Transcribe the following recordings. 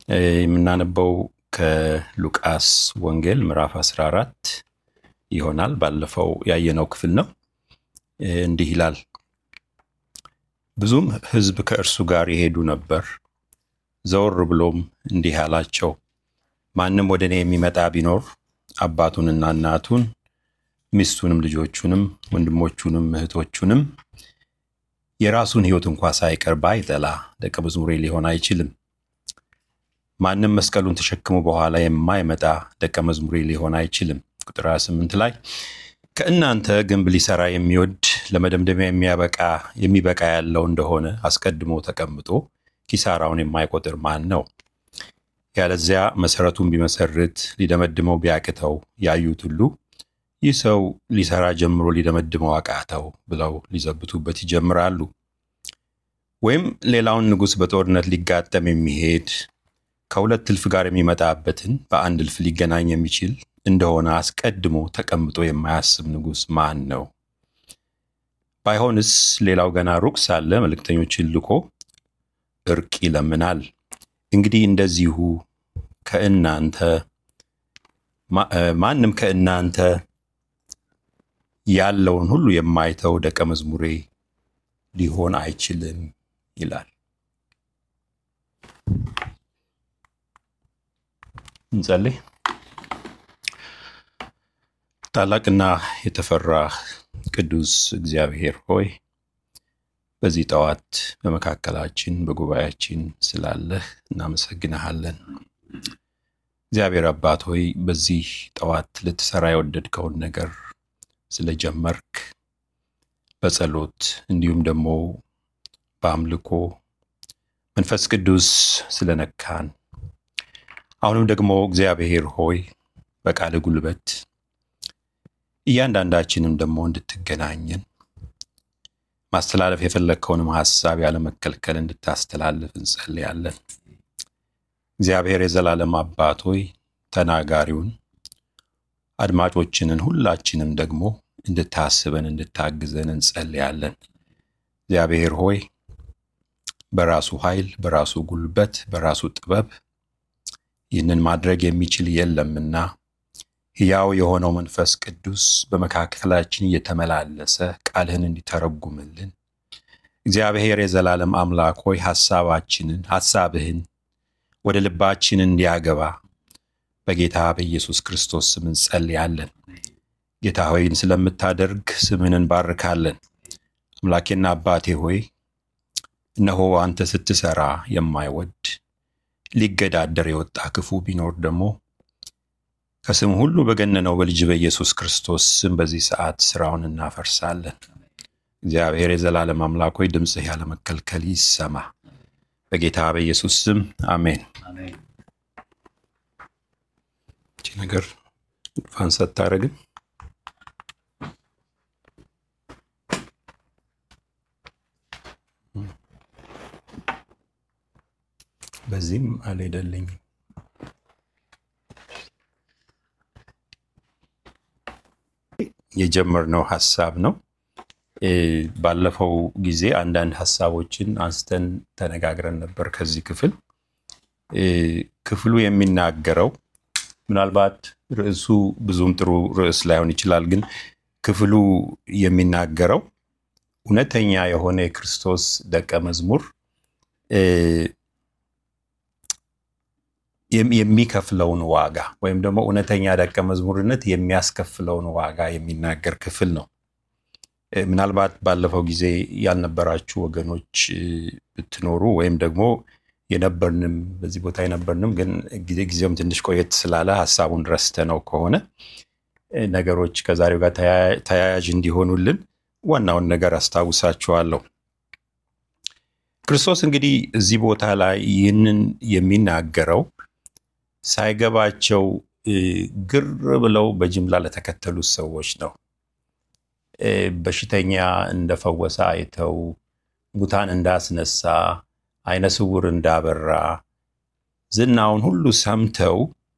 የምናነበው ከሉቃስ ወንጌል ምዕራፍ 14 ይሆናል። ባለፈው ያየነው ክፍል ነው። እንዲህ ይላል። ብዙም ሕዝብ ከእርሱ ጋር ይሄዱ ነበር። ዘወር ብሎም እንዲህ አላቸው፣ ማንም ወደ እኔ የሚመጣ ቢኖር አባቱንና እናቱን ሚስቱንም ልጆቹንም ወንድሞቹንም እህቶቹንም የራሱን ሕይወት እንኳ ሳይቀር ባይጠላ ደቀ መዝሙሬ ሊሆን አይችልም። ማንም መስቀሉን ተሸክሞ በኋላ የማይመጣ ደቀ መዝሙሬ ሊሆን አይችልም። ቁጥር 28 ላይ ከእናንተ ግንብ ሊሰራ የሚወድ ለመደምደሚያ የሚበቃ ያለው እንደሆነ አስቀድሞ ተቀምጦ ኪሳራውን የማይቆጥር ማን ነው? ያለዚያ መሰረቱን ቢመሰርት ሊደመድመው ቢያቅተው ያዩት ሁሉ ይህ ሰው ሊሰራ ጀምሮ ሊደመድመው አቃተው ብለው ሊዘብቱበት ይጀምራሉ። ወይም ሌላውን ንጉሥ በጦርነት ሊጋጠም የሚሄድ ከሁለት እልፍ ጋር የሚመጣበትን በአንድ እልፍ ሊገናኝ የሚችል እንደሆነ አስቀድሞ ተቀምጦ የማያስብ ንጉሥ ማን ነው? ባይሆንስ ሌላው ገና ሩቅ ሳለ መልእክተኞችን ልኮ እርቅ ይለምናል። እንግዲህ እንደዚሁ ማንም ከእናንተ ያለውን ሁሉ የማይተው ደቀ መዝሙሬ ሊሆን አይችልም ይላል። እንጸልይ። ታላቅና የተፈራህ ቅዱስ እግዚአብሔር ሆይ በዚህ ጠዋት በመካከላችን በጉባኤያችን ስላለህ እናመሰግንሃለን። እግዚአብሔር አባት ሆይ በዚህ ጠዋት ልትሰራ የወደድከውን ነገር ስለጀመርክ በጸሎት እንዲሁም ደግሞ በአምልኮ መንፈስ ቅዱስ ስለነካን አሁንም ደግሞ እግዚአብሔር ሆይ በቃል ጉልበት እያንዳንዳችንም ደግሞ እንድትገናኘን ማስተላለፍ የፈለግከውንም ሐሳብ ያለመከልከል እንድታስተላልፍ እንጸልያለን። እግዚአብሔር የዘላለም አባት ሆይ ተናጋሪውን አድማጮችንን ሁላችንም ደግሞ እንድታስበን እንድታግዘን እንጸልያለን። እግዚአብሔር ሆይ በራሱ ኃይል፣ በራሱ ጉልበት፣ በራሱ ጥበብ ይህንን ማድረግ የሚችል የለምና ሕያው የሆነው መንፈስ ቅዱስ በመካከላችን እየተመላለሰ ቃልህን እንዲተረጉምልን እግዚአብሔር የዘላለም አምላክ ሆይ ሐሳብህን ወደ ልባችን እንዲያገባ በጌታ በኢየሱስ ክርስቶስ ስም እንጸልያለን። ጌታ ሆይን ስለምታደርግ ስምህን እንባርካለን። አምላኬና አባቴ ሆይ እነሆ አንተ ስትሰራ የማይወድ ሊገዳደር የወጣ ክፉ ቢኖር ደግሞ ከስም ሁሉ በገነነው በልጅ በኢየሱስ ክርስቶስ ስም በዚህ ሰዓት ስራውን እናፈርሳለን። እግዚአብሔር የዘላለም አምላክ ሆይ ድምፅህ ያለመከልከል ይሰማ በጌታ በኢየሱስ ስም አሜን። እቺ ነገር ፋንሳ ታረግም በዚህም አልሄደልኝም። የጀመርነው ሐሳብ ነው። ባለፈው ጊዜ አንዳንድ ሐሳቦችን አንስተን ተነጋግረን ነበር። ከዚህ ክፍሉ የሚናገረው ምናልባት ርዕሱ ብዙም ጥሩ ርዕስ ላይሆን ይችላል፣ ግን ክፍሉ የሚናገረው እውነተኛ የሆነ የክርስቶስ ደቀ መዝሙር የሚከፍለውን ዋጋ ወይም ደግሞ እውነተኛ ደቀ መዝሙርነት የሚያስከፍለውን ዋጋ የሚናገር ክፍል ነው። ምናልባት ባለፈው ጊዜ ያልነበራችሁ ወገኖች ብትኖሩ ወይም ደግሞ የነበርንም በዚህ ቦታ የነበርንም ግን ጊዜውም ትንሽ ቆየት ስላለ ሐሳቡን ረስተነው ከሆነ ነገሮች ከዛሬው ጋር ተያያዥ እንዲሆኑልን ዋናውን ነገር አስታውሳችኋለሁ። ክርስቶስ እንግዲህ እዚህ ቦታ ላይ ይህንን የሚናገረው ሳይገባቸው ግር ብለው በጅምላ ለተከተሉት ሰዎች ነው። በሽተኛ እንደፈወሰ አይተው፣ ሙታን እንዳስነሳ፣ አይነ ስውር እንዳበራ ዝናውን ሁሉ ሰምተው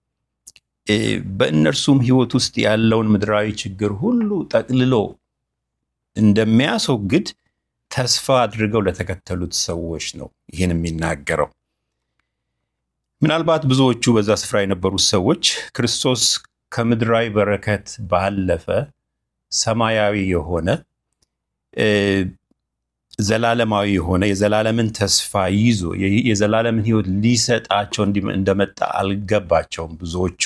በእነርሱም ሕይወት ውስጥ ያለውን ምድራዊ ችግር ሁሉ ጠቅልሎ እንደሚያስወግድ ተስፋ አድርገው ለተከተሉት ሰዎች ነው ይህን የሚናገረው። ምናልባት ብዙዎቹ በዛ ስፍራ የነበሩት ሰዎች ክርስቶስ ከምድራዊ በረከት ባለፈ ሰማያዊ የሆነ ዘላለማዊ የሆነ የዘላለምን ተስፋ ይዞ የዘላለምን ሕይወት ሊሰጣቸው እንደመጣ አልገባቸውም። ብዙዎቹ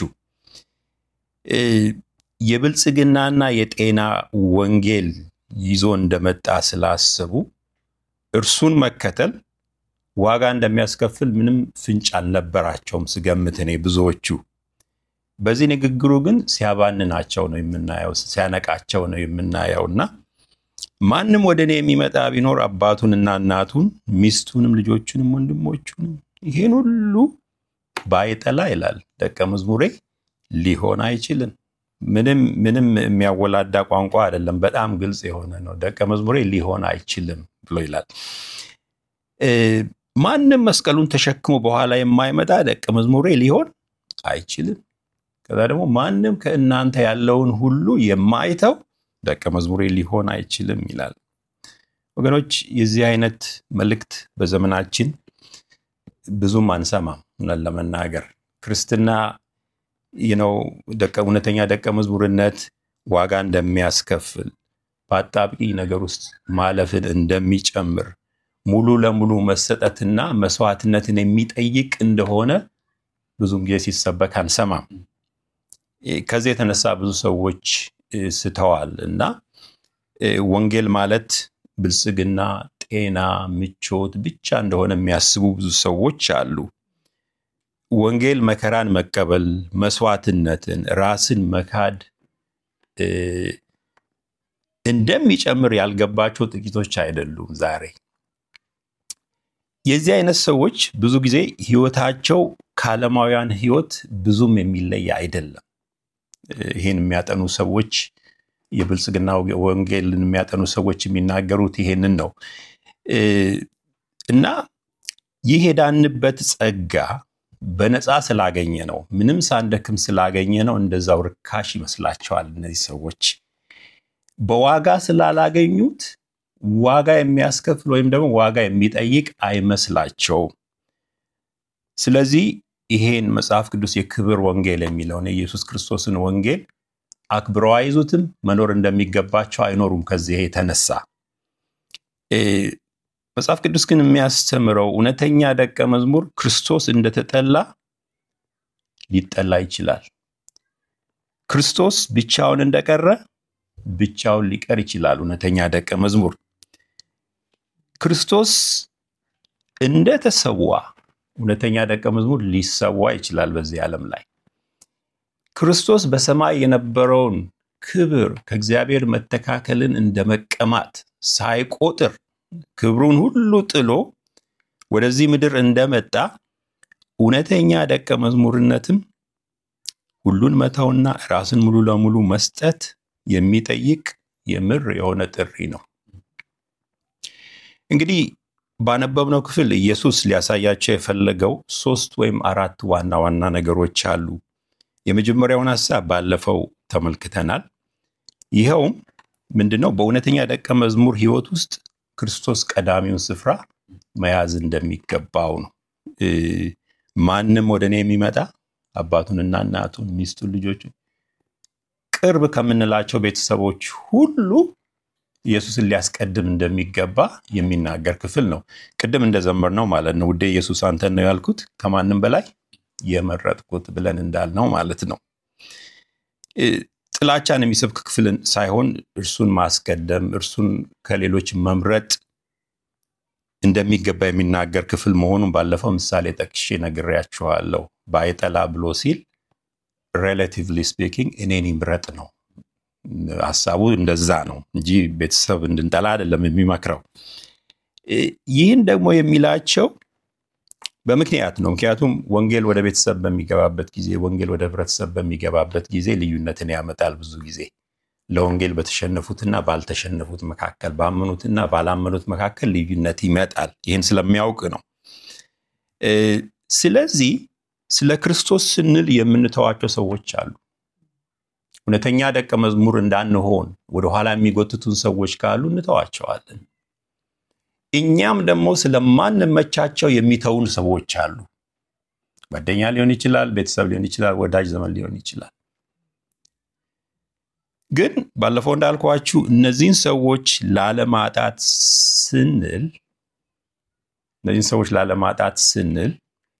የብልጽግናና የጤና ወንጌል ይዞ እንደመጣ ስላሰቡ እርሱን መከተል ዋጋ እንደሚያስከፍል ምንም ፍንጭ አልነበራቸውም ስገምት እኔ ብዙዎቹ። በዚህ ንግግሩ ግን ሲያባንናቸው ነው የምናየው፣ ሲያነቃቸው ነው የምናየውና ማንም ወደ እኔ የሚመጣ ቢኖር አባቱንና እናቱን ሚስቱንም ልጆቹንም ወንድሞቹንም ይሄን ሁሉ ባይጠላ ይላል ደቀ መዝሙሬ ሊሆን አይችልም። ምንም የሚያወላዳ ቋንቋ አይደለም፣ በጣም ግልጽ የሆነ ነው። ደቀ መዝሙሬ ሊሆን አይችልም ብሎ ይላል። ማንም መስቀሉን ተሸክሞ በኋላ የማይመጣ ደቀ መዝሙሬ ሊሆን አይችልም። ከዛ ደግሞ ማንም ከእናንተ ያለውን ሁሉ የማይተው ደቀ መዝሙሬ ሊሆን አይችልም ይላል። ወገኖች የዚህ አይነት መልእክት በዘመናችን ብዙም አንሰማም። ለመናገር ክርስትና እውነተኛ ደቀ መዝሙርነት ዋጋ እንደሚያስከፍል፣ በአጣብቂኝ ነገር ውስጥ ማለፍን እንደሚጨምር፣ ሙሉ ለሙሉ መሰጠትና መስዋዕትነትን የሚጠይቅ እንደሆነ ብዙም ጊዜ ሲሰበክ አንሰማም። ከዚህ የተነሳ ብዙ ሰዎች ስተዋል እና ወንጌል ማለት ብልጽግና፣ ጤና፣ ምቾት ብቻ እንደሆነ የሚያስቡ ብዙ ሰዎች አሉ። ወንጌል መከራን መቀበል፣ መስዋዕትነትን፣ ራስን መካድ እንደሚጨምር ያልገባቸው ጥቂቶች አይደሉም ዛሬ። የዚህ አይነት ሰዎች ብዙ ጊዜ ህይወታቸው ከዓለማውያን ህይወት ብዙም የሚለይ አይደለም። ይህን የሚያጠኑ ሰዎች፣ የብልጽግና ወንጌልን የሚያጠኑ ሰዎች የሚናገሩት ይሄንን ነው እና ይህ የዳንበት ጸጋ በነፃ ስላገኘ ነው፣ ምንም ሳንደክም ስላገኘ ነው እንደዛው ርካሽ ይመስላቸዋል። እነዚህ ሰዎች በዋጋ ስላላገኙት ዋጋ የሚያስከፍል ወይም ደግሞ ዋጋ የሚጠይቅ አይመስላቸውም። ስለዚህ ይሄን መጽሐፍ ቅዱስ የክብር ወንጌል የሚለውን የኢየሱስ ክርስቶስን ወንጌል አክብረው አይዙትም። መኖር እንደሚገባቸው አይኖሩም። ከዚህ የተነሳ መጽሐፍ ቅዱስ ግን የሚያስተምረው እውነተኛ ደቀ መዝሙር ክርስቶስ እንደተጠላ ሊጠላ ይችላል። ክርስቶስ ብቻውን እንደቀረ ብቻውን ሊቀር ይችላል። እውነተኛ ደቀ መዝሙር ክርስቶስ እንደተሰዋ እውነተኛ ደቀ መዝሙር ሊሰዋ ይችላል። በዚህ ዓለም ላይ ክርስቶስ በሰማይ የነበረውን ክብር ከእግዚአብሔር መተካከልን እንደመቀማት ሳይቆጥር ክብሩን ሁሉ ጥሎ ወደዚህ ምድር እንደመጣ እውነተኛ ደቀ መዝሙርነትም ሁሉን መተውና ራስን ሙሉ ለሙሉ መስጠት የሚጠይቅ የምር የሆነ ጥሪ ነው። እንግዲህ ባነበብነው ክፍል ኢየሱስ ሊያሳያቸው የፈለገው 3 ወይም 4 ዋና ዋና ነገሮች አሉ። የመጀመሪያውን ሐሳብ ባለፈው ተመልክተናል። ይኸውም ምንድነው? በእውነተኛ ደቀ መዝሙር ሕይወት ውስጥ ክርስቶስ ቀዳሚውን ስፍራ መያዝ እንደሚገባው ነው። ማንም ወደ እኔ የሚመጣ አባቱንና እናቱን፣ ሚስቱን፣ ልጆቹን ቅርብ ከምንላቸው ቤተሰቦች ሁሉ ኢየሱስን ሊያስቀድም እንደሚገባ የሚናገር ክፍል ነው። ቅድም እንደዘመርነው ማለት ነው። ውዴ ኢየሱስ አንተን ነው ያልኩት ከማንም በላይ የመረጥኩት ብለን እንዳልነው ማለት ነው። ጥላቻን የሚሰብክ ክፍልን ሳይሆን እርሱን ማስቀደም፣ እርሱን ከሌሎች መምረጥ እንደሚገባ የሚናገር ክፍል መሆኑን ባለፈው ምሳሌ ጠቅሼ ነግሬያችኋለሁ። ባይጠላ ብሎ ሲል ሬላቲቭሊ ስፒኪንግ እኔን ይምረጥ ነው ሐሳቡ። እንደዛ ነው እንጂ ቤተሰብ እንድንጠላ አይደለም የሚመክረው። ይህን ደግሞ የሚላቸው በምክንያት ነው። ምክንያቱም ወንጌል ወደ ቤተሰብ በሚገባበት ጊዜ፣ ወንጌል ወደ ህብረተሰብ በሚገባበት ጊዜ ልዩነትን ያመጣል። ብዙ ጊዜ ለወንጌል በተሸነፉትና ባልተሸነፉት መካከል፣ ባመኑትና ባላመኑት መካከል ልዩነት ይመጣል። ይህን ስለሚያውቅ ነው። ስለዚህ ስለ ክርስቶስ ስንል የምንተዋቸው ሰዎች አሉ። እውነተኛ ደቀ መዝሙር እንዳንሆን ወደኋላ የሚጎትቱን ሰዎች ካሉ እንተዋቸዋለን። እኛም ደግሞ ስለማንመቻቸው የሚተውን ሰዎች አሉ። ጓደኛ ሊሆን ይችላል፣ ቤተሰብ ሊሆን ይችላል፣ ወዳጅ ዘመን ሊሆን ይችላል። ግን ባለፈው እንዳልኳችሁ እነዚህን ሰዎች ላለማጣት ስንል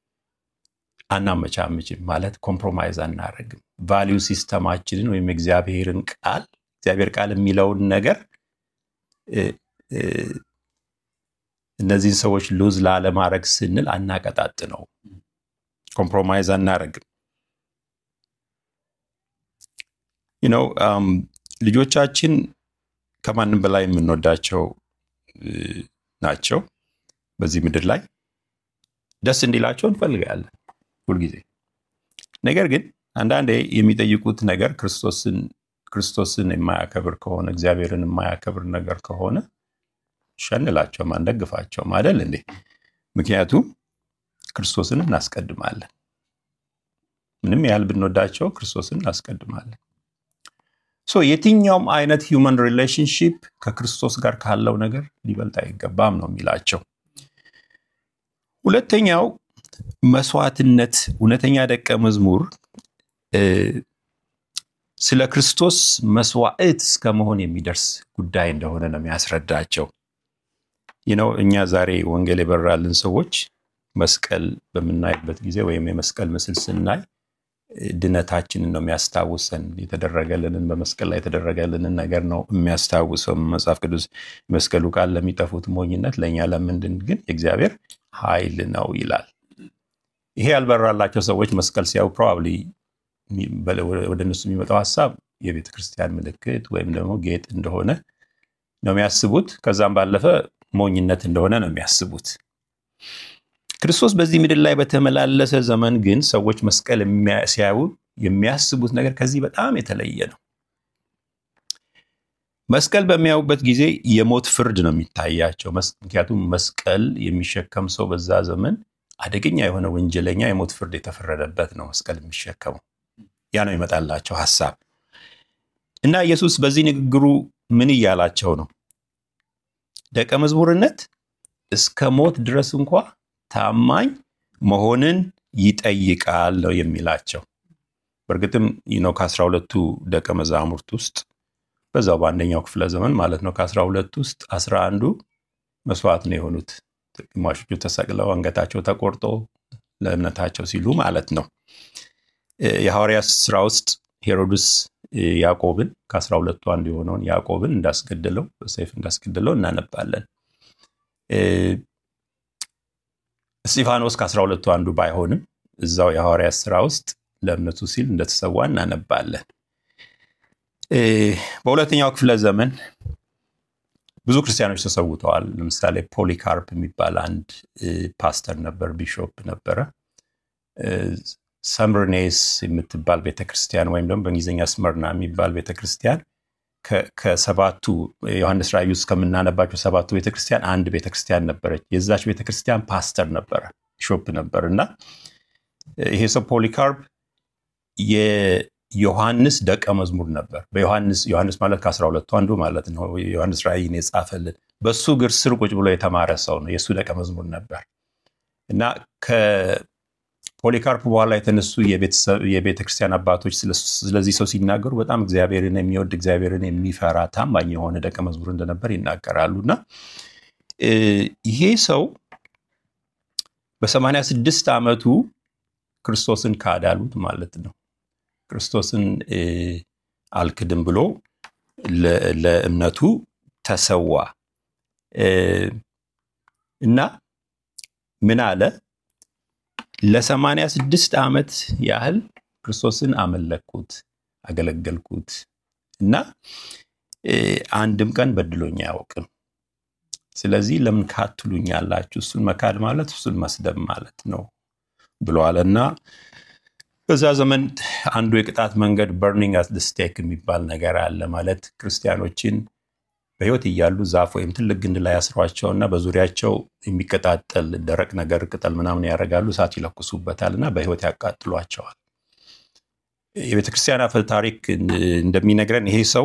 አናመቻምችም፣ ማለት ኮምፕሮማይዝ አናደርግም። ቫሊዩ ሲስተማችንን ወይም እግዚአብሔር ቃል የሚለውን ነገር እነዚህን ሰዎች ሉዝ ላለማድረግ ስንል አናቀጣጥነው፣ ኮምፕሮማይዝ አናደርግም። ልጆቻችን ከማንም በላይ የምንወዳቸው ናቸው። በዚህ ምድር ላይ ደስ እንዲላቸው እንፈልጋለን ሁልጊዜ። ነገር ግን አንዳንዴ የሚጠይቁት ነገር ክርስቶስን የማያከብር ከሆነ፣ እግዚአብሔርን የማያከብር ነገር ከሆነ ሸንላቸውም አንደግፋቸውም አይደል እንዴ? ምክንያቱም ክርስቶስን እናስቀድማለን። ምንም ያህል ብንወዳቸው ክርስቶስን እናስቀድማለን። የትኛውም አይነት ሂውመን ሪሌሽንሺፕ ከክርስቶስ ጋር ካለው ነገር ሊበልጥ አይገባም ነው የሚላቸው። ሁለተኛው መስዋዕትነት። እውነተኛ ደቀ መዝሙር ስለ ክርስቶስ መስዋዕት እስከ መሆን የሚደርስ ጉዳይ እንደሆነ ነው የሚያስረዳቸው። እኛ ዛሬ ወንጌል የበራልን ሰዎች መስቀል በምናይበት ጊዜ ወይም የመስቀል ምስል ስናይ ድነታችንን ነው የሚያስታውሰን። የተደረገልንን በመስቀል ላይ የተደረገልንን ነገር ነው የሚያስታውሰው። መጽሐፍ ቅዱስ መስቀሉ ቃል ለሚጠፉት ሞኝነት፣ ለእኛ ለምንድን ግን የእግዚአብሔር ኃይል ነው ይላል። ይሄ ያልበራላቸው ሰዎች መስቀል ሲያዩ ፕሮባብሊ ወደ እነሱ የሚመጣው ሀሳብ የቤተ ክርስቲያን ምልክት ወይም ደግሞ ጌጥ እንደሆነ ነው የሚያስቡት። ከዛም ባለፈ ሞኝነት እንደሆነ ነው የሚያስቡት። ክርስቶስ በዚህ ምድር ላይ በተመላለሰ ዘመን ግን ሰዎች መስቀል ሲያዩ የሚያስቡት ነገር ከዚህ በጣም የተለየ ነው። መስቀል በሚያዩበት ጊዜ የሞት ፍርድ ነው የሚታያቸው። ምክንያቱም መስቀል የሚሸከም ሰው በዛ ዘመን አደገኛ የሆነ ወንጀለኛ የሞት ፍርድ የተፈረደበት ነው መስቀል የሚሸከመው። ያ ነው ይመጣላቸው ሐሳብ። እና ኢየሱስ በዚህ ንግግሩ ምን እያላቸው ነው? ደቀ መዝሙርነት እስከ ሞት ድረስ እንኳ ታማኝ መሆንን ይጠይቃል ነው የሚላቸው። በእርግጥም ከ12ቱ ደቀ መዛሙርት ውስጥ በዛው በአንደኛው ክፍለ ዘመን ማለት ነው ከ12 ውስጥ 11ዱ መስዋዕት ነው የሆኑት። ግማሾቹ ተሰቅለው አንገታቸው ተቆርጦ ለእምነታቸው ሲሉ ማለት ነው። የሐዋርያት ሥራ ውስጥ ሄሮድስ ያዕቆብን ከ12ቱ አንዱ የሆነውን ያዕቆብን እንዳስገደለው በሰይፍ እንዳስገደለው እናነባለን። እስጢፋኖስ ከ12ቱ አንዱ ባይሆንም እዛው የሐዋርያት ሥራ ውስጥ ለእምነቱ ሲል እንደተሰዋ እናነባለን። በሁለተኛው ክፍለ ዘመን ብዙ ክርስቲያኖች ተሰውተዋል። ለምሳሌ ፖሊካርፕ የሚባል አንድ ፓስተር ነበር፣ ቢሾፕ ነበረ። ሰምርኔስ የምትባል ቤተክርስቲያን ወይም ደግሞ በእንግሊዝኛ ስመርና የሚባል ቤተክርስቲያን ከሰባቱ ዮሐንስ ራእይ ውስጥ ከምናነባቸው ሰባቱ ቤተክርስቲያን አንድ ቤተክርስቲያን ነበረች። የዛች ቤተክርስቲያን ፓስተር ነበረ፣ ቢሾፕ ነበር። እና ይሄ ሰው ፖሊካርፕ የዮሐንስ ደቀ መዝሙር ነበር። ዮሐንስ ማለት ከ12ቱ አንዱ ማለት ነው። ዮሐንስ ራእይን የጻፈልን በሱ እግር ስር ቁጭ ብሎ የተማረ ሰው ነው። የእሱ ደቀ መዝሙር ነበር። እና ከፖሊካርፕ በኋላ የተነሱ የቤተ ክርስቲያን አባቶች ስለዚህ ሰው ሲናገሩ በጣም እግዚአብሔርን የሚወድ እግዚአብሔርን የሚፈራ ታማኝ የሆነ ደቀ መዝሙር እንደነበር ይናገራሉ። እና ይሄ ሰው በ86 ዓመቱ ክርስቶስን ካዳሉት ማለት ነው። ክርስቶስን አልክድም ብሎ ለእምነቱ ተሰዋ እና ምን አለ? ለ86 ዓመት ያህል ክርስቶስን አመለኩት፣ አገለገልኩት እና አንድም ቀን በድሎኝ አያውቅም። ስለዚህ ለምን ካትሉኛላችሁ? እሱን መካድ ማለት እሱን መስደብ ማለት ነው ብለዋልና በዛ ዘመን አንዱ የቅጣት መንገድ በርኒንግ አት ዘ ስቴክ የሚባል ነገር አለ። ማለት ክርስቲያኖችን በሕይወት እያሉ ዛፍ ወይም ትልቅ ግንድ ላይ ያስሯቸውና በዙሪያቸው የሚቀጣጠል ደረቅ ነገር ቅጠል ምናምን ያደርጋሉ፣ እሳት ይለኩሱበታል እና በሕይወት ያቃጥሏቸዋል። የቤተክርስቲያን አፈ ታሪክ እንደሚነግረን ይሄ ሰው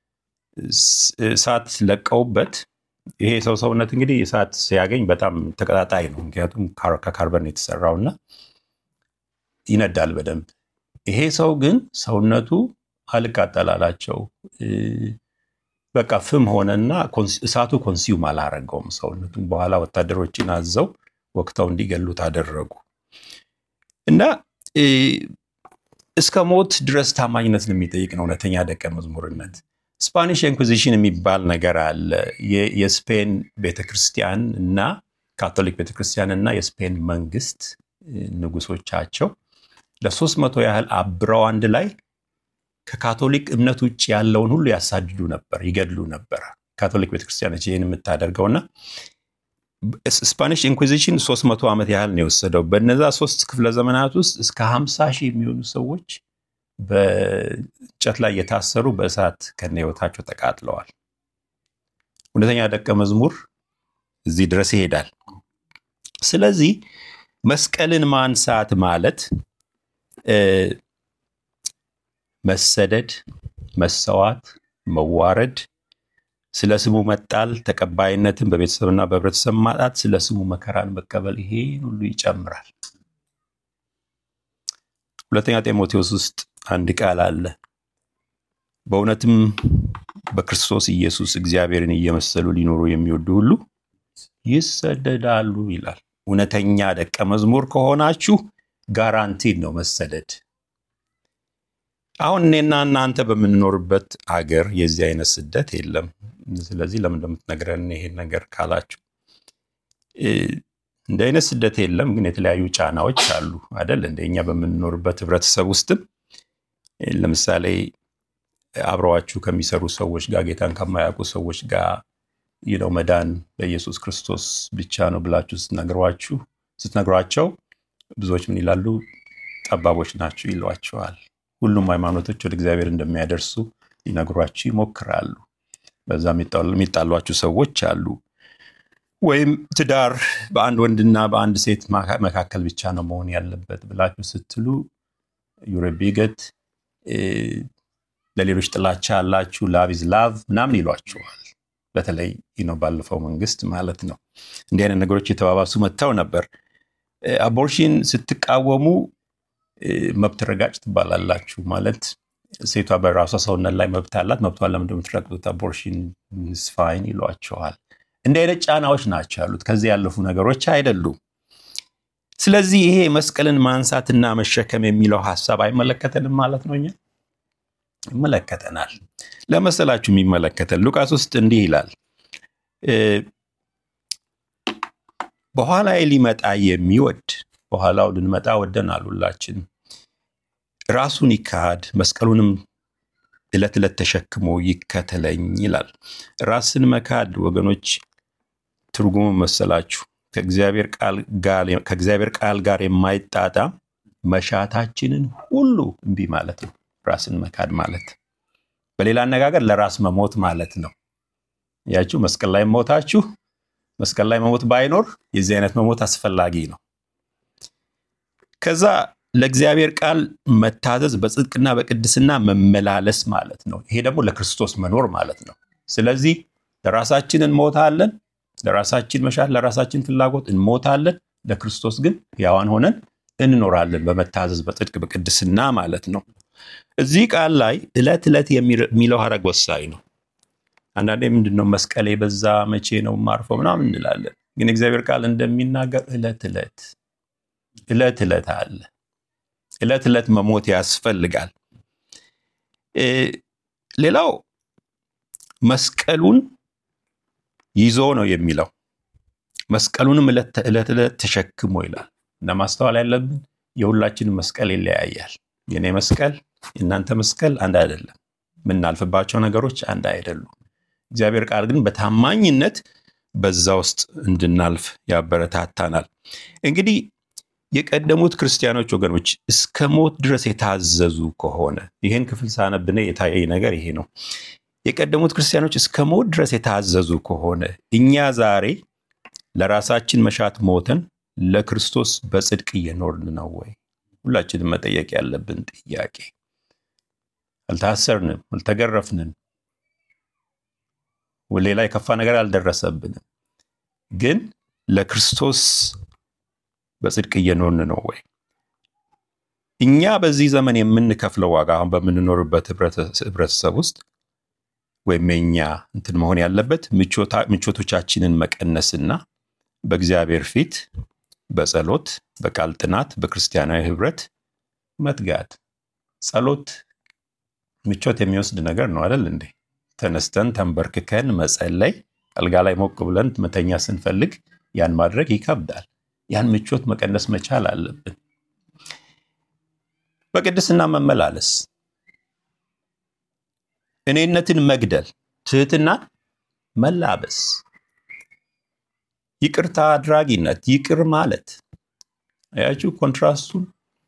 እሳት ለቀውበት፣ ይሄ ሰው ሰውነት እንግዲህ እሳት ሲያገኝ በጣም ተቀጣጣይ ነው፣ ምክንያቱም ከካርበን የተሰራውና ይነዳል በደንብ። ይሄ ሰው ግን ሰውነቱ አልቃጠላላቸው፣ በቃ ፍም ሆነና እሳቱ ኮንሲዩም አላረገውም ሰውነቱን። በኋላ ወታደሮችን አዘው ወቅተው እንዲገሉት አደረጉ እና እስከ ሞት ድረስ ታማኝነትን የሚጠይቅ ነው እውነተኛ ደቀ መዝሙርነት። ስፓኒሽ ኢንኩዚሽን የሚባል ነገር አለ። የስፔን ቤተክርስቲያን እና ካቶሊክ ቤተክርስቲያን እና የስፔን መንግስት ንጉሶቻቸው ለ300 ያህል አብረው አንድ ላይ ከካቶሊክ እምነት ውጭ ያለውን ሁሉ ያሳድዱ ነበር፣ ይገድሉ ነበር። ካቶሊክ ቤተክርስቲያን ይህን የምታደርገውና ስፓኒሽ ኢንኩዚሽን 300 ዓመት ያህል ነው የወሰደው። በነዛ 3 ክፍለ ዘመናት ውስጥ እስከ 50 ሺህ የሚሆኑ ሰዎች በእንጨት ላይ የታሰሩ በእሳት ከነ ህይወታቸው ተቃጥለዋል። እውነተኛ ደቀ መዝሙር እዚህ ድረስ ይሄዳል። ስለዚህ መስቀልን ማንሳት ማለት መሰደድ፣ መሰዋት፣ መዋረድ፣ ስለ ስሙ መጣል፣ ተቀባይነትን በቤተሰብና በህብረተሰብ ማጣት፣ ስለ ስሙ መከራን መቀበል፣ ይሄን ሁሉ ይጨምራል። ሁለተኛ ጢሞቴዎስ ውስጥ አንድ ቃል አለ። በእውነትም በክርስቶስ ኢየሱስ እግዚአብሔርን እየመሰሉ ሊኖሩ የሚወዱ ሁሉ ይሰደዳሉ ይላል። እውነተኛ ደቀ መዝሙር ከሆናችሁ ጋራንቲድ ነው መሰደድ። አሁን እኔና እናንተ በምንኖርበት አገር የዚህ አይነት ስደት የለም። ስለዚህ ለምን እንደምትነግረን ይሄን ነገር ካላችሁ፣ እንደ አይነት ስደት የለም፣ ግን የተለያዩ ጫናዎች አሉ አይደል? እንደኛ በምንኖርበት ህብረተሰብ ውስጥም ለምሳሌ አብረዋችሁ ከሚሰሩ ሰዎች ጋር፣ ጌታን ከማያውቁ ሰዎች ጋር መዳን በኢየሱስ ክርስቶስ ብቻ ነው ብላችሁ ስትነግሯቸው ብዙዎች ምን ይላሉ? ጠባቦች ናችሁ ይሏቸዋል። ሁሉም ሃይማኖቶች ወደ እግዚአብሔር እንደሚያደርሱ ሊነግሯችሁ ይሞክራሉ። በዛ የሚጣሏችሁ ሰዎች አሉ። ወይም ትዳር በአንድ ወንድና በአንድ ሴት መካከል ብቻ ነው መሆን ያለበት ብላችሁ ስትሉ ዩር ቢገት፣ ለሌሎች ጥላቻ አላችሁ፣ ላቭ ኢዝ ላቭ ምናምን ይሏችኋል። በተለይ ባለፈው መንግስት ማለት ነው። እንዲህ አይነት ነገሮች የተባባሱ መጥተው ነበር። አቦርሽን ስትቃወሙ መብት ረጋጭ ትባላላችሁ። ማለት ሴቷ በራሷ ሰውነት ላይ መብት አላት፣ መብቷን ለምንድን ነው የምትረግጡት? አቦርሽን ኢዝ ፋይን ይሏቸዋል። እንዲህ አይነት ጫናዎች ናቸው ያሉት፣ ከዚህ ያለፉ ነገሮች አይደሉም። ስለዚህ ይሄ መስቀልን ማንሳትና መሸከም የሚለው ሐሳብ አይመለከተንም ማለት ነው። እኛ ይመለከተናል። ለመሰላችሁ የሚመለከተን ሉቃስ ውስጥ እንዲህ ይላል፣ በኋላዬ ሊመጣ የሚወድ፣ በኋላው ልንመጣ ወደናል ሁላችን፣ ራሱን ይካድ መስቀሉንም ዕለት ዕለት ተሸክሞ ይከተለኝ ይላል። ራስን መካድ ወገኖች ትርጉሙ መሰላችሁ ከእግዚአብሔር ቃል ጋር የማይጣጣም መሻታችንን ሁሉ እምቢ ማለት ነው። ራስን መካድ ማለት በሌላ አነጋገር ለራስ መሞት ማለት ነው። ያችሁ መስቀል ላይ ሞታችሁ፣ መስቀል ላይ መሞት ባይኖር የዚህ አይነት መሞት አስፈላጊ ነው። ከዛ ለእግዚአብሔር ቃል መታዘዝ በጽድቅና በቅድስና መመላለስ ማለት ነው። ይሄ ደግሞ ለክርስቶስ መኖር ማለት ነው። ስለዚህ ለራሳችን እንሞታለን፣ ለራሳችን መሻት፣ ለራሳችን ፍላጎት እንሞታለን። ለክርስቶስ ግን ሕያዋን ሆነን እንኖራለን በመታዘዝ በጽድቅ በቅድስና ማለት ነው። እዚህ ቃል ላይ ዕለት ዕለት የሚለው ሐረግ ወሳኝ ነው። አንዳንዴ ምንድነው መስቀሌ በዛ መቼ ነው ማርፈው ምናምን እንላለን። ግን እግዚአብሔር ቃል እንደሚናገር ዕለት ዕለት አለ። ዕለት ዕለት መሞት ያስፈልጋል። ሌላው መስቀሉን ይዞ ነው የሚለው። መስቀሉንም ዕለት ዕለት ተሸክሞ ይላል። እና ማስተዋል ያለብን የሁላችንም መስቀል ይለያያል። የኔ መስቀል የእናንተ መስቀል አንድ አይደለም። የምናልፍባቸው ነገሮች አንድ አይደሉም። እግዚአብሔር ቃል ግን በታማኝነት በዛ ውስጥ እንድናልፍ ያበረታታናል። እንግዲህ የቀደሙት ክርስቲያኖች ወገኖች እስከ ሞት ድረስ የታዘዙ ከሆነ፣ ይህን ክፍል ሳነብነ የታየኝ ነገር ይሄ ነው። የቀደሙት ክርስቲያኖች እስከ ሞት ድረስ የታዘዙ ከሆነ እኛ ዛሬ ለራሳችን መሻት ሞተን ለክርስቶስ በጽድቅ እየኖርን ነው ወይ? ሁላችንም መጠየቅ ያለብን ጥያቄ። አልታሰርንም፣ አልተገረፍንም፣ ሌላ የከፋ ነገር አልደረሰብንም። ግን ለክርስቶስ በጽድቅ እየኖርን ነው ወይ? እኛ በዚህ ዘመን የምንከፍለው ዋጋ አሁን በምንኖርበት ህብረተሰብ ውስጥ ወይም የኛ እንትን መሆን ያለበት ምቾቶቻችንን መቀነስና በእግዚአብሔር ፊት በጸሎት፣ በቃል ጥናት፣ በክርስቲያናዊ ህብረት መትጋት። ጸሎት ምቾት የሚወስድ ነገር ነው አይደል እንዴ? ተነስተን ተንበርክከን መጸለይ፣ አልጋ ላይ ሞቅ ብለን መተኛ ስንፈልግ ያን ማድረግ ይከብዳል። ያን ምቾት መቀነስ መቻል አለብን። በቅድስና መመላለስ፣ እኔነትን መግደል፣ ትህትናን መላበስ፣ ይቅርታ አድራጊነት፣ ይቅር ማለት። አያችሁ ኮንትራስቱን።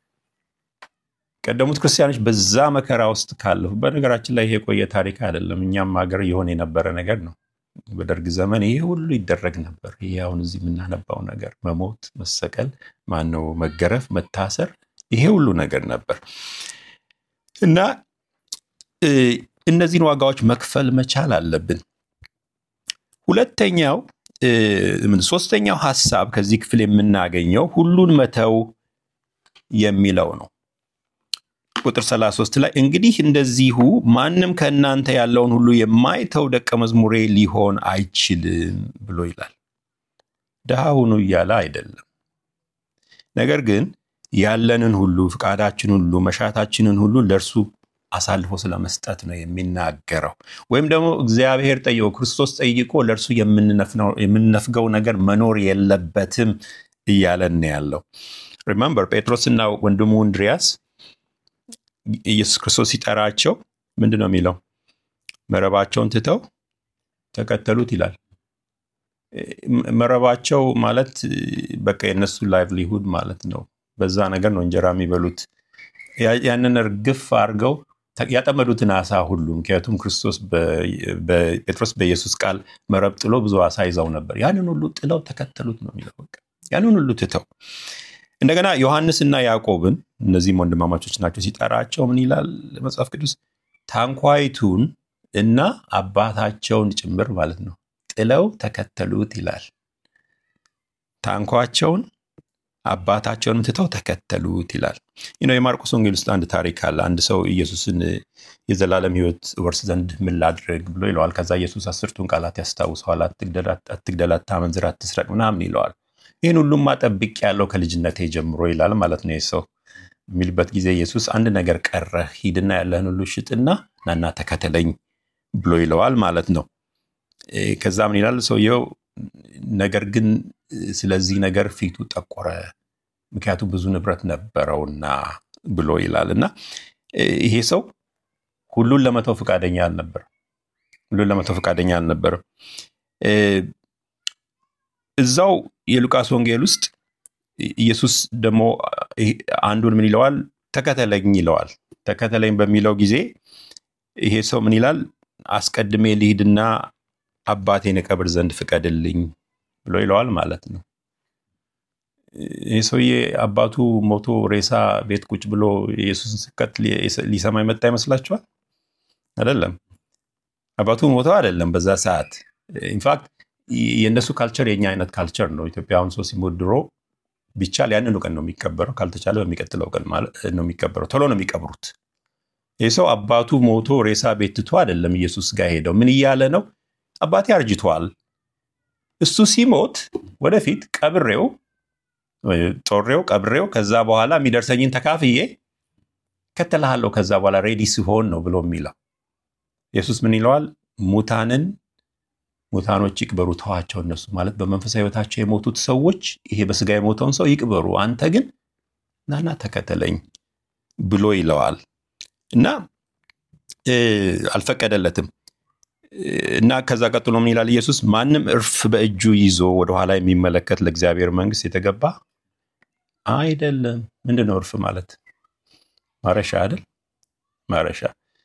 ቀደሙት ክርስቲያኖች በዛ መከራ ውስጥ ካለፉ፣ በነገራችን ላይ ይሄ የቆየ ታሪክ አይደለም፣ እኛም ሀገር የሆነ የነበረ ነገር ነው። በደርግ ዘመን ይሄ ሁሉ ይደረግ ነበር። ይሄ አሁን እዚህ የምናነባው ነገር መሞት፣ መሰቀል፣ ማነው መገረፍ፣ መታሰር፣ ይሄ ሁሉ ነገር ነበር እና እነዚህን ዋጋዎች መክፈል መቻል አለብን። ሶስተኛው ሐሳብ ከዚህ ክፍል የምናገኘው ሁሉን መተው የሚለው ነው። ቁጥር 33 ላይ እንግዲህ እንደዚሁ ማንም ከእናንተ ያለውን ሁሉ የማይተው ደቀ መዝሙሬ ሊሆን አይችልም ብሎ ይላል። ድሃ ሁኑ እያለ አይደለም። ነገር ግን ያለንን ሁሉ፣ ፍቃዳችንን ሁሉ፣ መሻታችንን ሁሉ ለእርሱ አሳልፎ ስለመስጠት ነው የሚናገረው። ወይም ደግሞ እግዚአብሔር ጠይቆ፣ ክርስቶስ ጠይቆ ለእርሱ የምንነፍገው ነገር መኖር የለበትም እያለን ያለው። ሪመምበር ጴጥሮስና ወንድሙ እንድሪያስ ኢየሱስ ክርስቶስ ሲጠራቸው ምንድን ነው የሚለው? መረባቸውን ትተው ተከተሉት ይላል። መረባቸው ማለት በቃ የነሱ ላይቭሊሁድ ማለት ነው። በዛ ነገር ነው እንጀራ የሚበሉት። ያንን እርግፍ አድርገው ያጠመዱትን አሳ ሁሉ፣ ምክንያቱም ክርስቶስ ጴጥሮስ በኢየሱስ ቃል መረብ ጥሎ ብዙ አሳ ይዘው ነበር። ያንን ሁሉ ጥለው ተከተሉት ነው የሚለው። በቃ ያንን ሁሉ ትተው እንደገና ዮሐንስና ያዕቆብን፣ እነዚህም ወንድማማቾች ናቸው፣ ሲጠራቸው ምን ይላል መጽሐፍ ቅዱስ? ታንኳይቱን እና አባታቸውን ጭምር ማለት ነው ጥለው ተከተሉት ይላል። ታንኳቸውን አባታቸውንም ትተው ተከተሉት ይላል። የማርቆስ ወንጌል ውስጥ አንድ ታሪክ አለ። አንድ ሰው ኢየሱስን የዘላለም ሕይወት ወርስ ዘንድ ምን ላድርግ ብሎ ይለዋል። ከዛ ኢየሱስ 10ቱን ቃላት ያስታውሰዋል። አትግደል፣ አታመንዝር፣ አትስረቅ ምናምን ይለዋል። ይህን ሁሉም ጠብቄ ያለው ከልጅነቴ ጀምሮ ይላል ማለት ነው። ሰው የሚልበት ጊዜ ኢየሱስ አንድ ነገር ቀረህ፣ ሂድና ያለህን ሁሉ ሽጥና ናና ተከተለኝ ብሎ ይለዋል ማለት ነው። ከዛ ምን ይላል ሰውየው? ነገር ግን ስለዚህ ነገር ፊቱ ጠቆረ፣ ምክንያቱም ብዙ ንብረት ነበረውና ብሎ ይላል። እና ይሄ ሰው ሁሉን ለመተው ፈቃደኛ አልነበረም። እዛው የሉቃስ ወንጌል ውስጥ ኢየሱስ ደግሞ አንዱን ምን ይለዋል? ተከተለኝ ይለዋል። ተከተለኝ በሚለው ጊዜ ይሄ ሰው ምን ይላል? አስቀድሜ ልሂድና አባቴን እቀብር ዘንድ ፍቀድልኝ ብሎ ይለዋል ማለት ነው። ይህ ሰውዬ አባቱ ሞቶ ሬሳ ቤት ቁጭ ብሎ የኢየሱስን ስብከት ሊሰማ የመጣ ይመስላችኋል? አይደለም። አባቱ ሞተው አይደለም በዛ ሰዓት። ኢንፋክት የእነሱ ካልቸር የኛ አይነት ካልቸር ነው። ኢትዮጵያ አሁን ሰው ሲሞት ድሮ ቢቻል ያንኑ ቀን ነው የሚቀበረው፣ ካልተቻለ በሚቀጥለው ቀን ነው የሚቀበረው። ቶሎ ነው የሚቀብሩት። ይህ ሰው አባቱ ሞቶ ሬሳ ቤት ትቶ አይደለም ኢየሱስ ጋር ሄደው። ምን እያለ ነው? አባቴ አርጅቷል፣ እሱ ሲሞት ወደፊት ቀብሬው፣ ጦሬው፣ ቀብሬው፣ ከዛ በኋላ የሚደርሰኝን ተካፍዬ ከተልሃለሁ፣ ከዛ በኋላ ሬዲ ሲሆን ነው ብሎ የሚለው። ኢየሱስ ምን ይለዋል? ሙታኖች ይቅበሩ፣ ተዋቸው። እነሱ ማለት በመንፈሳዊ ሕይወታቸው የሞቱት ሰዎች ይሄ በስጋ የሞተውን ሰው ይቅበሩ፣ አንተ ግን ናና ተከተለኝ ብሎ ይለዋል። እና አልፈቀደለትም። እና ከዛ ቀጥሎ ምን ይላል ኢየሱስ? ማንም እርፍ በእጁ ይዞ ወደኋላ የሚመለከት ለእግዚአብሔር መንግሥት የተገባ አይደለም። ምንድን ነው እርፍ ማለት? ማረሻ አይደል? ማረሻ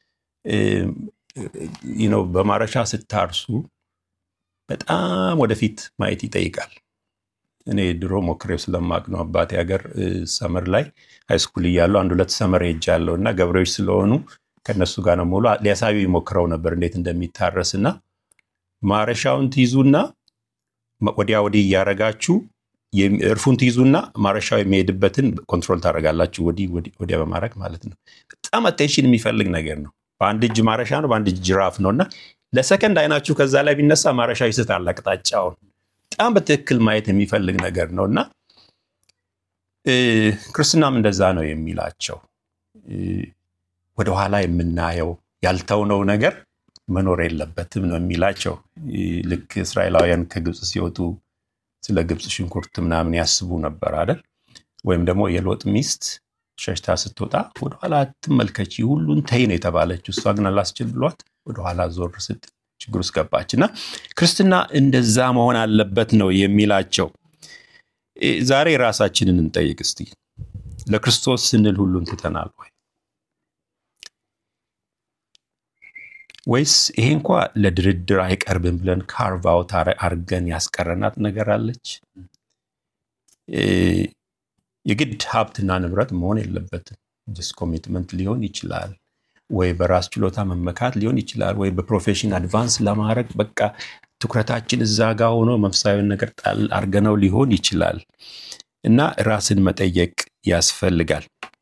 በማረሻ ስታርሱ በጣም ወደፊት ማየት ይጠይቃል። እኔ ድሮ ሞክሬው ስለማቅ ነው። አባቴ ሀገር ሰመር ላይ ሃይስኩል እያለሁ 1-2 ሰመር ሄጃለሁ እና ገበሬዎች ስለሆኑ ከነሱ ጋር ነው ሙሉ ሊያሳዩ ይሞክረው ነበር እንዴት እንደሚታረስና ማረሻውን ትይዙና ወዲያ ወዲህ እያረጋችሁ እርፉን ትይዙና ማረሻው የሚሄድበትን ኮንትሮል ታደርጋላችሁ፣ ወዲያ በማድረግ ማለት ነው። በጣም አቴንሽን የሚፈልግ ነገር ነው። በአንድ እጅ ማረሻ ነው፣ በአንድ እጅ ጅራፍ ነው እና ለሰከንድ አይናችሁ ከዛ ላይ ቢነሳ ማረሻው ይስታል አቅጣጫውን። በጣም በትክክል ማየት የሚፈልግ ነገር ነው እና ክርስትናም እንደዛ ነው የሚላቸው። ወደኋላ የምናየው ያልተውነው ነገር መኖር የለበትም ነው የሚላቸው። ልክ እስራኤላውያን ከግብፅ ሲወጡ ስለ ግብፅ ሽንኩርት ምናምን ያስቡ ነበር አይደል? ወይም ደግሞ የሎጥ ሚስት ሸሽታ ስትወጣ ወደኋላ ትመልከች ሁሉን ተይ ነው የተባለችው። እሷ ግን አላስችል ብሏት ወደኋላ ዞር ስትል ችግር ውስጥ ገባች እና ክርስትና እንደዛ መሆን አለበት ነው የሚላቸው። ዛሬ ራሳችንን እንጠይቅ እስቲ። ለክርስቶስ ስንል ሁሉን ትተናል ወይ? ወይስ ይሄ እንኳ ለድርድር አይቀርብም ብለን ካርቭ አውት አርገን ያስቀረናት ነገር አለች? የግድ ሀብትና ንብረት መሆን የለበትም። ጀስት ኮሚትመንት ሊሆን ይችላል፣ ወይ በራስ ችሎታ መመካት ሊሆን ይችላል፣ ወይ በፕሮፌሽን አድቫንስ ለማድረግ በቃ ትኩረታችን እዛ ጋር ሆኖ መንፈሳዊ ነገር ጣል አርገነው ሊሆን ይችላል እና ራስን መጠየቅ ያስፈልጋል።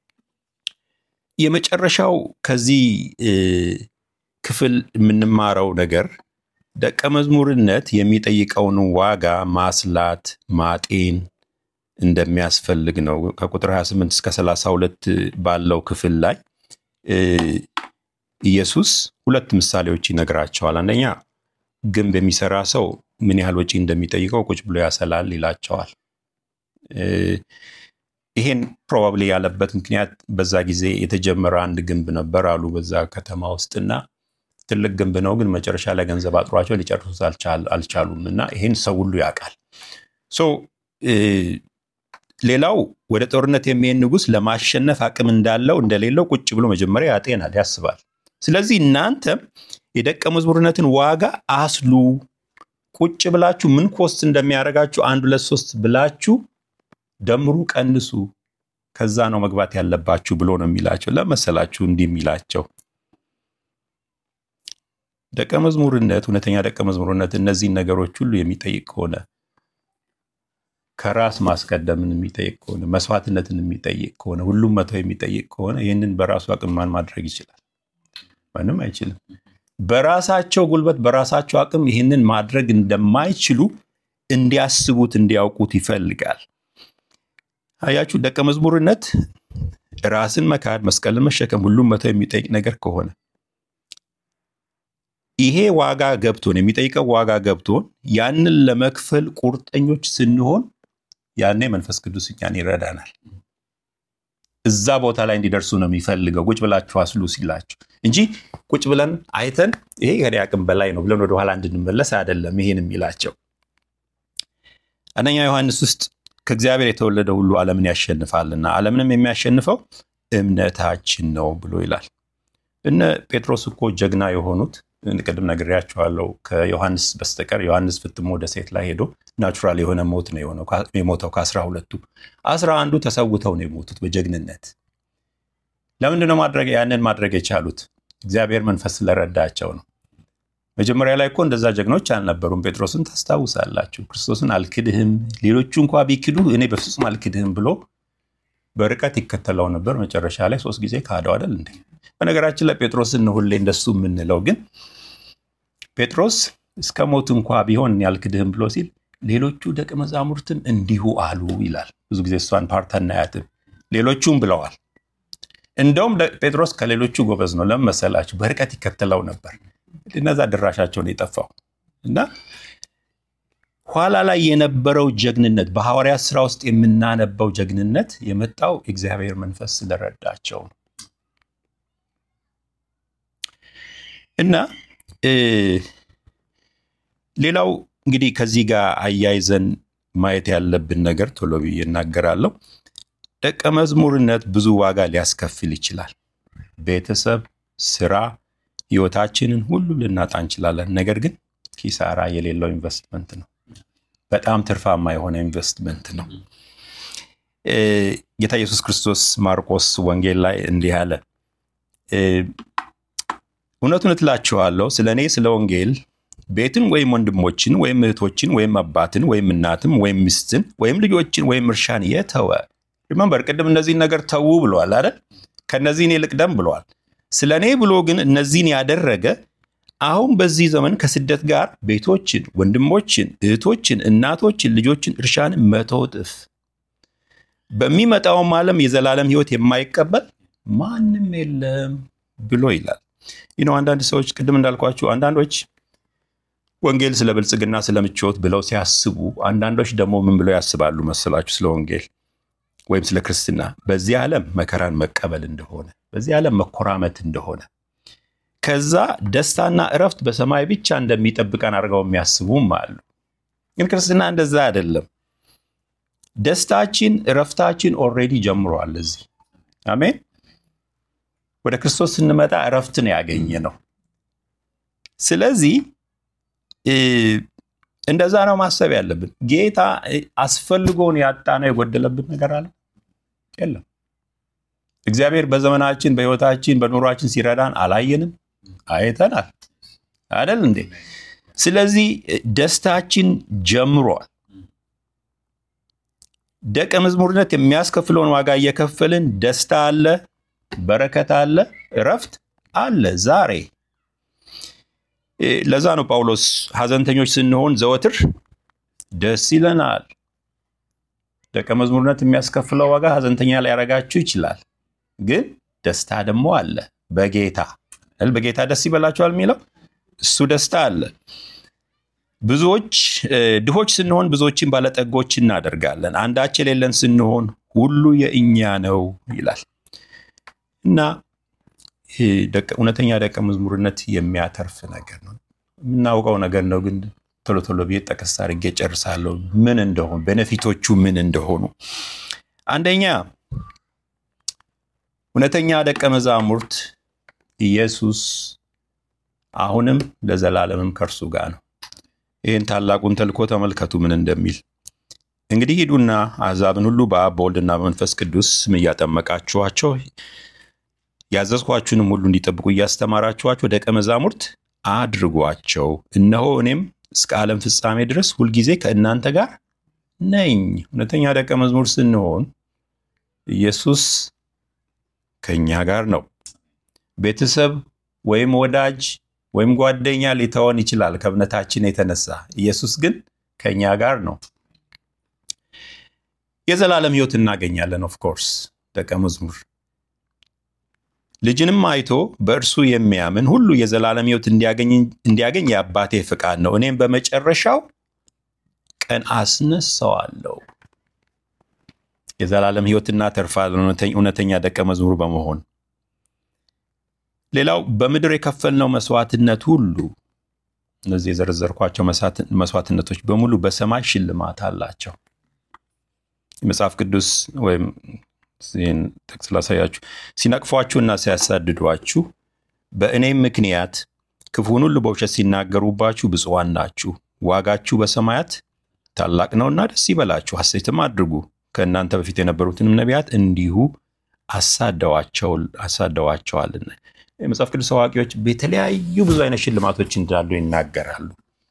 የመጨረሻው ከዚህ ክፍል የምንማረው ነገር ደቀ መዝሙርነት የሚጠይቀውን ዋጋ ማስላት ማጤን እንደሚያስፈልግ ነው። ከቁጥር 28 እስከ 32 ባለው ክፍል ላይ ኢየሱስ ሁለት ምሳሌዎች ይነግራቸዋል። አንደኛ ግንብ የሚሰራ ሰው ምን ያህል ወጪ እንደሚጠይቀው ቁጭ ብሎ ያሰላል ይላቸዋል። ይሄን ፕሮባብሊ ያለበት ምክንያት በዛ ጊዜ የተጀመረ አንድ ግንብ ነበር አሉ በዛ ከተማ ውስጥና ትልቅ ግንብ ነው፣ ግን መጨረሻ ላይ ገንዘብ አጥሯቸው ሊጨርሱት አልቻሉም እና ይሄን ሰው ሁሉ ያውቃል። ሌላው ወደ ጦርነት የሚሄድ ንጉሥ ለማሸነፍ አቅም እንዳለው እንደሌለው ቁጭ ብሎ መጀመሪያ ያጤናል፣ ያስባል። ስለዚህ እናንተም የደቀ መዝሙርነትን ዋጋ አስሉ። ቁጭ ብላችሁ ምን ኮስት እንደሚያደርጋችሁ 1 2 3 ብላችሁ ደምሩ፣ ቀንሱ፣ ከዛ ነው መግባት ያለባችሁ ብሎ ነው የሚላቸው። ለመሰላችሁ እንዲህ የሚላቸው ደቀ መዝሙርነት፣ እውነተኛ ደቀ መዝሙርነት እነዚህን ነገሮች ሁሉ የሚጠይቅ ከሆነ፣ ከራስ ማስቀደምን የሚጠይቅ ከሆነ፣ መስዋዕትነትን የሚጠይቅ ከሆነ፣ ሁሉም መተው የሚጠይቅ ከሆነ ይህንን በራሱ አቅም ማን ማድረግ ይችላል? ማንም አይችልም። በራሳቸው ጉልበት በራሳቸው አቅም ይህንን ማድረግ እንደማይችሉ እንዲያስቡት እንዲያውቁት ይፈልጋል። አያችሁ፣ ደቀ መዝሙርነት ራስን መካድ፣ መስቀልን መሸከም፣ ሁሉም መተው የሚጠይቅ ነገር ከሆነ ይሄ ዋጋ ገብቶን የሚጠይቀው ዋጋ ገብቶን ያንን ለመክፈል ቁርጠኞች ስንሆን ያኔ መንፈስ ቅዱስ እኛን ይረዳናል። እዛ ቦታ ላይ እንዲደርሱ ነው የሚፈልገው። ቁጭ ብላችሁ አስሉ ሲላችሁ እንጂ ቁጭ ብለን አይተን ይሄ ከኔ አቅም በላይ ነው ብለን ወደኋላ እንድንመለስ አይደለም ይሄን የሚላቸው። አንደኛ ዮሐንስ ውስጥ ከእግዚአብሔር የተወለደ ሁሉ ዓለምን ያሸንፋልና ዓለምንም የሚያሸንፈው እምነታችን ነው ብሎ ይላል። እነ ጴጥሮስ እኮ ጀግና የሆኑት ቅድም ነግሬያቸዋለሁ። ከዮሐንስ በስተቀር ዮሐንስ ፍትሞ ደሴት ላይ ሄዶ ናቹራል የሆነ ሞት ነው የሞተው። ከ12ቱ 11ዱ ተሰውተው ነው የሞቱት በጀግንነት። ለምንድን ነው ያንን ማድረግ የቻሉት? እግዚአብሔር መንፈስ ስለረዳቸው ነው። መጀመሪያ ላይ እኮ እንደዛ ጀግኖች አልነበሩም። ጴጥሮስን ታስታውሳላችሁ። ክርስቶስን አልክድህም፣ ሌሎቹ እንኳ ቢክዱ እኔ በፍጹም አልክድህም ብሎ በርቀት ይከተለው ነበር። መጨረሻ ላይ 3 ጊዜ ካደው አይደል እንዴ? በነገራችን ላይ ጴጥሮስን ሁሌ እንደሱ የምንለው ግን ጴጥሮስ እስከ ሞት እንኳ ቢሆን ያልክድህም ብሎ ሲል ሌሎቹ ደቀ መዛሙርትም እንዲሁ አሉ ይላል። ብዙ ጊዜ እሷን ፓርት አናያትም። ሌሎቹም ብለዋል። እንደውም ጴጥሮስ ከሌሎቹ ጎበዝ ነው። ለምን መሰላችሁ? በርቀት ይከተለው ነበር። እነዛ ድራሻቸውን የጠፋው እና ኋላ ላይ የነበረው ጀግንነት በሐዋርያት ሥራ ውስጥ የምናነበው ጀግንነት የመጣው እግዚአብሔር መንፈስ ስለረዳቸው ነው። እና ሌላው እንግዲህ ከዚህ ጋር አያይዘን ማየት ያለብን ነገር ቶሎ ብዬ እናገራለሁ። ደቀ መዝሙርነት ብዙ ዋጋ ሊያስከፍል ይችላል። ቤተሰብ፣ ስራ፣ ህይወታችንን ሁሉ ልናጣ እንችላለን። ነገር ግን ኪሳራ የሌለው ኢንቨስትመንት ነው። በጣም ትርፋማ የሆነ ኢንቨስትመንት ነው። ጌታ ኢየሱስ ክርስቶስ ማርቆስ ወንጌል ላይ እንዲህ አለ፣ እውነት እላችኋለሁ ስለ እኔ ስለ ወንጌል ቤትን ወይም ወንድሞችን ወይም እህቶችን ወይም አባትን ወይም እናትን ወይም ሚስትን ወይም ልጆችን ወይም እርሻን የተወ ሪመምበር ቅድም እነዚህን ነገር ተዉ ብለዋል አይደል? ከነዚህን ይልቅደም ብለዋል። ስለ እኔ ብሎ ግን እነዚህን ያደረገ አሁን በዚህ ዘመን ከስደት ጋር ቤቶችን፣ ወንድሞችን፣ እህቶችን፣ እናቶችን፣ ልጆችን፣ እርሻን 100 እጥፍ በሚመጣውም ዓለም የዘላለም ሕይወት የማይቀበል ማንም የለም ብሎ ይላል። አንዳንድ ሰዎች ቅድም እንዳልኳችሁ አንዳንዶች ወንጌል ስለ ብልጽግና ስለ ምቾት ብለው ሲያስቡ፣ አንዳንዶች ደግሞ ምን ብለው ያስባሉ መሰላችሁ? ስለ ወንጌል ወይም ስለ ክርስትና በዚህ ዓለም መከራን መቀበል እንደሆነ፣ በዚህ ዓለም መኮራመት እንደሆነ፣ ከዛ ደስታና እረፍት በሰማይ ብቻ እንደሚጠብቀን አድርገው የሚያስቡም አሉ። ግን ክርስትና እንደዛ አይደለም። ደስታችን እረፍታችን ኦልሬዲ ጀምሯል እዚህ። አሜን። ወደ ክርስቶስ ስንመጣ እረፍትን ያገኘ ነው። ስለዚህ እንደዛ ነው ማሰብ ያለብን። ጌታ አስፈልጎን ያጣ ነው የጎደለብን ነገር አለ? የለም። እግዚአብሔር በዘመናችን በሕይወታችን በኑሯችን ሲረዳን አላየንም? አይተናል አይደል እንዴ? ስለዚህ ደስታችን ጀምሯል። ደቀ መዝሙርነት የሚያስከፍለውን ዋጋ እየከፈልን ደስታ አለ፣ በረከት አለ፣ እረፍት አለ ዛሬ። ለዛ ነው ጳውሎስ ሐዘንተኞች ስንሆን ዘወትር ደስ ይለናል። ደቀ መዝሙርነት የሚያስከፍለው ዋጋ ሐዘንተኛ ሊያረጋችሁ ይችላል፣ ግን ደስታ ደግሞ አለ በጌታ። በጌታ ደስ ይበላችኋል የሚለው እሱ ደስታ አለ። ብዙዎች ድሆች ስንሆን ብዙዎችን ባለጠጎች እናደርጋለን። አንዳች የሌለን ስንሆን ሁሉ የእኛ ነው ይላል እና እውነተኛ ደቀ መዝሙርነት የሚያተርፍ ነገር ነው። የምናውቀው ነገር ነው፣ ግን ቶሎ ቶሎ ብዬ ጠቀስ አድርጌ ጨርሳለሁ። ምን እንደሆኑ ቤኔፊቶቹ ምን እንደሆኑ። አንደኛ እውነተኛ ደቀ መዛሙርት ኢየሱስ አሁንም ለዘላለምም ከእርሱ ጋር ነው። ይህን ታላቁን ተልኮ ተመልከቱ ምን እንደሚል። እንግዲህ ሂዱና አሕዛብን ሁሉ በአብ በወልድና በመንፈስ ቅዱስ ስም እያጠመቃችኋቸው ያዘዝኳችሁንም ሁሉ እንዲጠብቁ እያስተማራችኋቸው ደቀ መዛሙርት አድርጓቸው። እነሆ እኔም እስከ ዓለም ፍጻሜ ድረስ ሁልጊዜ ከእናንተ ጋር ነኝ። እውነተኛ ደቀ መዝሙር ስንሆን ኢየሱስ ከእኛ ጋር ነው። ቤተሰብ ወይም ወዳጅ ወይም ጓደኛ ሊተወን ይችላል ከእምነታችን የተነሳ። ኢየሱስ ግን ከእኛ ጋር ነው። የዘላለም ሕይወት እናገኛለን። ኦፍኮርስ ደቀ መዝሙር ልጅንም አይቶ በእርሱ የሚያምን ሁሉ የዘላለም ሕይወት እንዲያገኝ የአባቴ ፍቃድ ነው፣ እኔም በመጨረሻው ቀን አስነሳዋለሁ። የዘላለም ሕይወት እናተርፋለን እውነተኛ ደቀ መዝሙር በመሆን። ሌላው በምድር የከፈልነው መስዋዕትነት ሁሉ፣ እነዚህ የዘረዘርኳቸው መስዋዕትነቶች በሙሉ በሰማይ ሽልማት አላቸው። የመጽሐፍ ቅዱስ ወይም ጥቅስ ላሳያችሁ። ሲነቅፏችሁና ሲያሳድዷችሁ በእኔም ምክንያት ክፉን ሁሉ በውሸት ሲናገሩባችሁ ብፁዓን ናችሁ፣ ዋጋችሁ በሰማያት ታላቅ ነውና ደስ ይበላችሁ፣ ሐሴትም አድርጉ። ከእናንተ በፊት የነበሩትንም ነቢያት እንዲሁ አሳደዋቸዋልና። የመጽሐፍ ቅዱስ አዋቂዎች በተለያዩ ብዙ አይነት ሽልማቶች እንዳሉ ይናገራሉ።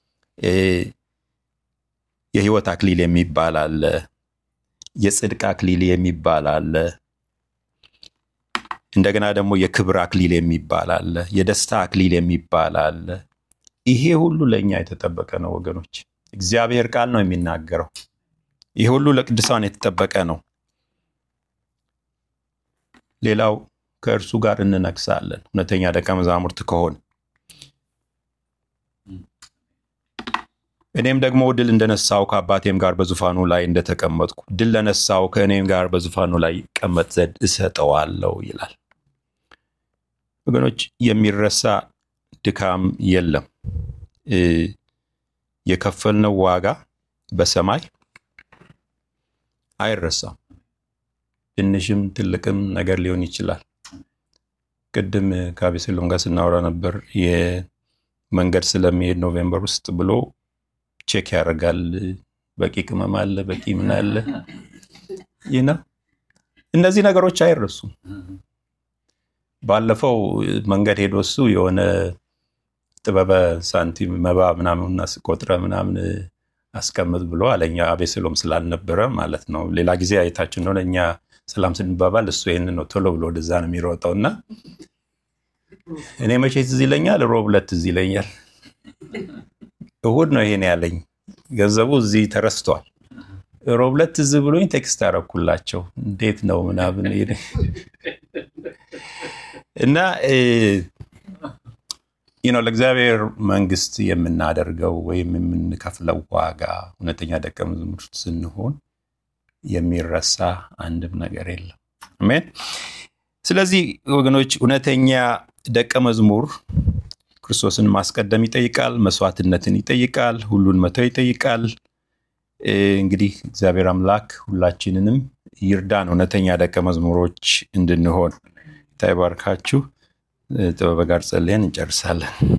የሕይወት አክሊል የሚባል አለ፣ የጽድቅ አክሊል የሚባል አለ፣ እንደገና ደግሞ የክብር አክሊል የሚባል አለ፣ የደስታ አክሊል የሚባል አለ። ይሄ ሁሉ ለእኛ የተጠበቀ ነው ወገኖች። እግዚአብሔር ቃል ነው የሚናገረው። ይሄ ሁሉ ለቅዱሳን የተጠበቀ ነው። ሌላው ከእርሱ ጋር እንነግሳለን እውነተኛ ደቀ መዛሙርት ከሆን። እኔም ደግሞ ድል እንደነሳው ከአባቴም ጋር በዙፋኑ ላይ እንደተቀመጥኩ ድል ለነሳው ከእኔም ጋር በዙፋኑ ላይ ይቀመጥ ዘንድ እሰጠዋለሁ ይላል። ወገኖች የሚረሳ ድካም የለም። የከፈልነው ዋጋ በሰማይ አይረሳም። ትንሽም ትልቅም ነገር ሊሆን ይችላል። ቅድም ከአቤሴሎም ጋር ስናወራ ነበር። የመንገድ ስለሚሄድ ኖቬምበር ውስጥ ብሎ ቼክ ያደርጋል። በቂ ቅመም አለ፣ በቂ ምን አለ። እነዚህ ነገሮች አይረሱም። ባለፈው መንገድ ሄዶ እሱ የሆነ ጥበበ ሳንቲም መባ ምናምን አስቆጥረ ምናምን አስቀምጥ ብሎ አለኛ። አቤሴሎም ስላልነበረ ማለት ነው። ሌላ ጊዜ አይታችን እንደሆነ እኛ ሰላም ስንባባል እሱ ይህን ነው ቶሎ ብሎ ወደዛ ነው የሚሮጠው። እና እኔ መቼ ትዝ ይለኛል? ሮብ ዕለት ትዝ ይለኛል። እሑድ ነው ይሄን ያለኝ። ገንዘቡ እዚህ ተረስቷል። ሮብ ዕለት ትዝ ብሎኝ ቴክስት አደረኩላቸው እንዴት ነው ምናምን እና ለእግዚአብሔር መንግስት የምናደርገው ወይም የምንከፍለው ዋጋ እውነተኛ ደቀ መዝሙር ስንሆን የሚረሳ አንድም ነገር የለም። አሜን። ስለዚህ ወገኖች እውነተኛ ደቀ መዝሙር ክርስቶስን ማስቀደም ይጠይቃል፣ መስዋዕትነትን ይጠይቃል፣ ሁሉን መተው ይጠይቃል። እንግዲህ እግዚአብሔር አምላክ ሁላችንንም ይርዳን እውነተኛ ደቀ መዝሙሮች እንድንሆን። ይባርካችሁ። ጥበበ ጋር ጸልየን እንጨርሳለን።